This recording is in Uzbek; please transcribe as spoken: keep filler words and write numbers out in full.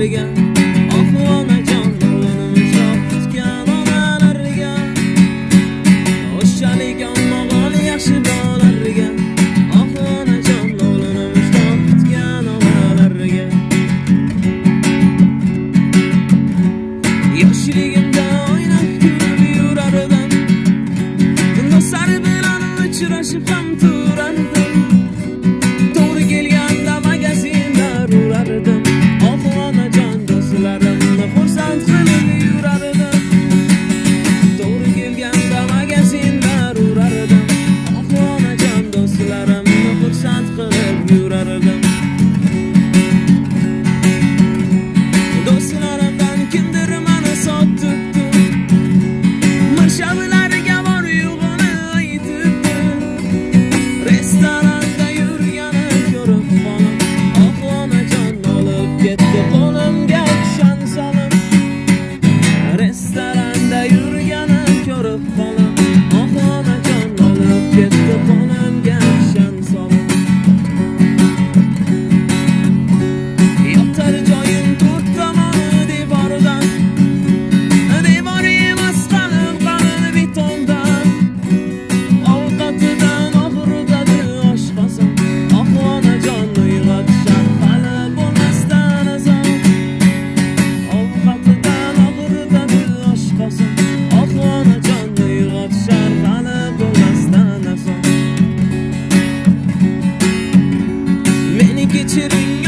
onalarga, oh onajon o'g'limiz yo'qotgan onalarga, o'shalik ommog'on yaxshi bolalarga, oh onajon o'g'limiz yo'qotgan onalarga. Yoshligimda o'ynab kulib yurardim, do'stlar bilan uchrashib ham turardim. To'g'ri kelganda magazinlar urardim, oh onajon do'stlarimni xursand qilib yurardim. To'g'ri kelganda magazinlar urardim, oh onajon do'stlarimni xursand qilib yurardim. Do'stlarimdan kimdir meni sotibdi, mirshablarga bor yo'g'ini aytibdi. Restoranda yurganim ko'rib qolim, oh onajon olib ketdi qo'limga kishan solib. Restoranda yurganim ko'rib qolim, oh onajon olib ketdi qo'limga kishan solib. Yotar joyim to'rt tomoni devordan, devor emas qalin qalin betondan. Ovqatidan og'ritadi oshqozon, oh onajon uyg'otishar hali bo'lmasdan azon. Ovqatidan og'ritadi oshqozon, oh onajon uyg'otishar hali bo'lmasdan azon. Meni kechiring